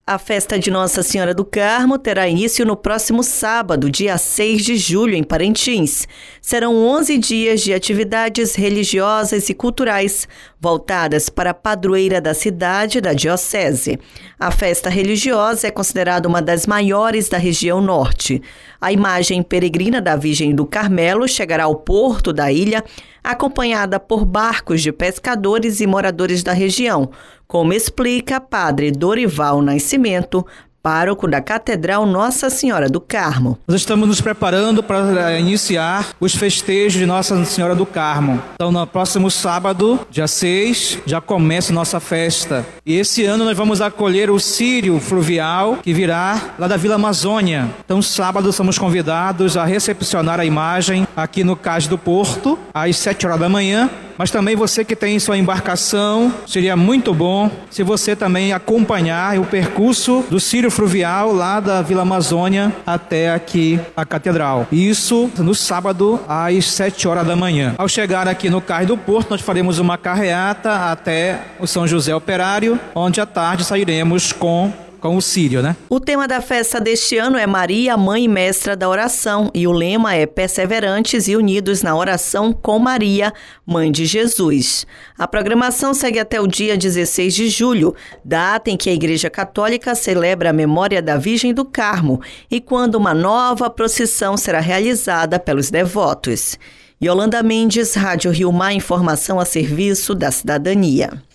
A festa de Nossa Senhora do Carmo terá início no próximo sábado, dia 6 de julho, em Parintins. Serão 11 dias de atividades religiosas e culturais voltadas para a padroeira da cidade e da diocese. A festa religiosa é considerada uma das maiores da região norte. A imagem peregrina da Virgem do Carmelo chegará ao porto da ilha, acompanhada por barcos de pescadores e moradores da região, como explica Padre Dorival Nascimento, pároco da Catedral Nossa Senhora do Carmo. Nós estamos nos preparando para iniciar os festejos de Nossa Senhora do Carmo. Então, no próximo sábado, dia 6, já começa nossa festa. E esse ano nós vamos acolher o Círio Fluvial, que virá lá da Vila Amazônia. Então, sábado, somos convidados a recepcionar a imagem aqui no Cais do Porto, às 7 horas da manhã. Mas também você que tem sua embarcação, seria muito bom se você também acompanhar o percurso do Círio Fluvial lá da Vila Amazônia até aqui a Catedral. Isso no sábado às 7 horas da manhã. Ao chegar aqui no Cais do Porto, nós faremos uma carreata até o São José Operário, onde à tarde sairemos com o Círio, né? O tema da festa deste ano é Maria, Mãe e Mestra da Oração, e o lema é Perseverantes e Unidos na Oração com Maria, Mãe de Jesus. A programação segue até o dia 16 de julho, data em que a Igreja Católica celebra a memória da Virgem do Carmo e quando uma nova procissão será realizada pelos devotos. Yolanda Mendes, Rádio Rio Mar, informação a serviço da cidadania.